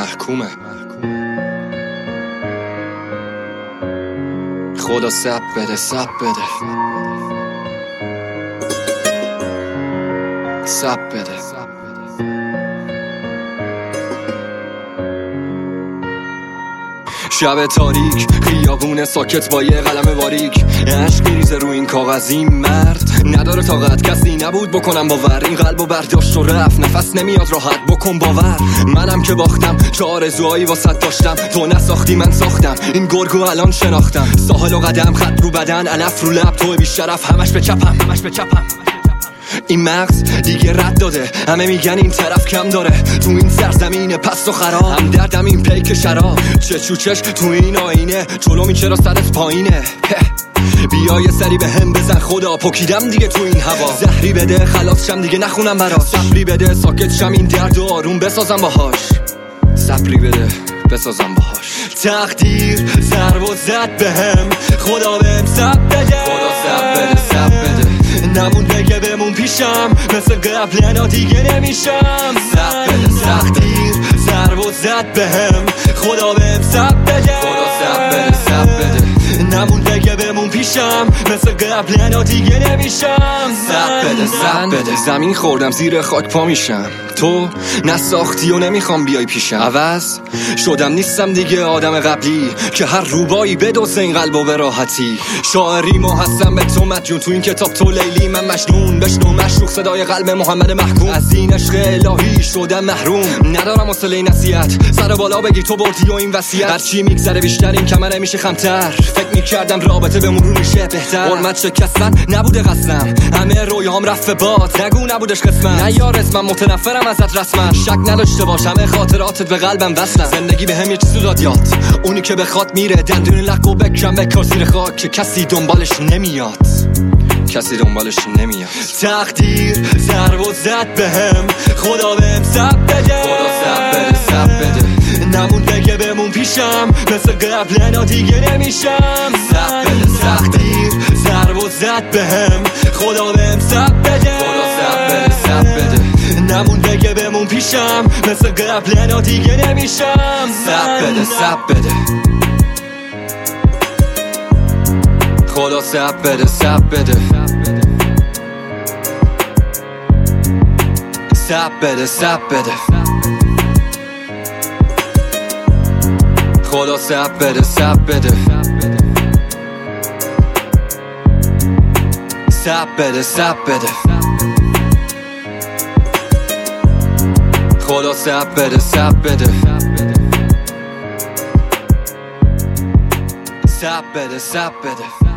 محکومه. خدا سب بده سب بده سب بده. شب تاریک، خیابون ساکت با یه قلم باریک، عشق میریزه رو این کاغذ. این مرد نداره طاقت، کسی نبود بکنم باور. این قلبو برداشت و رفت، نفس نمیاد راحت، بکن باور. منم که باختم، چه آرزوهایی واسط داشتم، تو نساختی من ساختم. این گرگو الان شناختم، ساحل و قدم، خط رو بدن، علف رو لب، تو بی شرف، همش به چپم. این مغز دیگه رد داده، همه میگن این طرف کم داره. تو این سرزمین پست و خراب، هم دردم این پیک شراب. چش تو این آینه، جلومی چرا سرت پایینه؟ بیا یه سری به هم بزن، خدا پکیدم دیگه تو این هوا. زهری بده خلاص شم دیگه نخونم براش، صبری بده ساکت شم این درد و آروم بسازم باهاش. صبری بده بسازم باهاش. تقدیر ضرب و زد بهم، خدا بهم صبر بده. خدا صبر بده صبر بده. نمون بگه بمون پیشم، مثل قبل انا دیگه نمیشم. صبر بده تقدیر ضرب و زد بهم، خدا بهم صبر بده. خدا صبر بده صبر بده. نمون بگه بمون پیشم، مثل قبل انا دیگه نمیشم. صبر بده صبر بده. زمین خوردم زیر خاک پا میشم، تو نساختی و نمیخوام بیای پیشم. عوض شدم نیستم دیگه آدم قبلی که هر روبایی بدوزه این قلب و به راحتی. شاعری ما هستم به تو مدیون، تو این کتاب تو لیلی من مجنون. بشنو مشروق صدای قلب محمد محکوم، از این عشق الهی شدم محروم. ندارم حوصله نصیحت، سر بالا بگی تو بردی و این وصیت. هرچی میگذره بیشتر این کمره میشه خمتر، فکر میکردم رابطه به مرور میشه بهتر. حرمت شکستن نبوده قصدم، همه رویام رفت باد، نگو نبودش قسمت. نه یار اسمم متنفرم ازت رسما، شک نداشته باشم خاطراتت به قلبم وصلن. زندگی به هم یه چیزی داد یاد، اونی که بخواد میره، دندون لق و بکرم بکار زیر خاک که کسی دنبالش نمیاد. تقدیر ضرب و زد بهم، خدا بهم صبر بده. خدا صبر بده صبر بده. نمون بگه بمون پیشم، مثل قبل انا دیگه نمیشم. صبر بده تقدیر ضرب و زد بهم، خدا بهم صبر بده. خدا صبر بده صبر بده. نمون بگه بمون پیشم، مثل قبل انا دیگه نمیشم. صبر بده صبر بده. خدا صبر بده صبر بده. صبر بده صبر بده. خدا صبر بده صبر بده. صبر بده صبر بده. خدا صبر بده صبر بده. صبر بده صبر بده.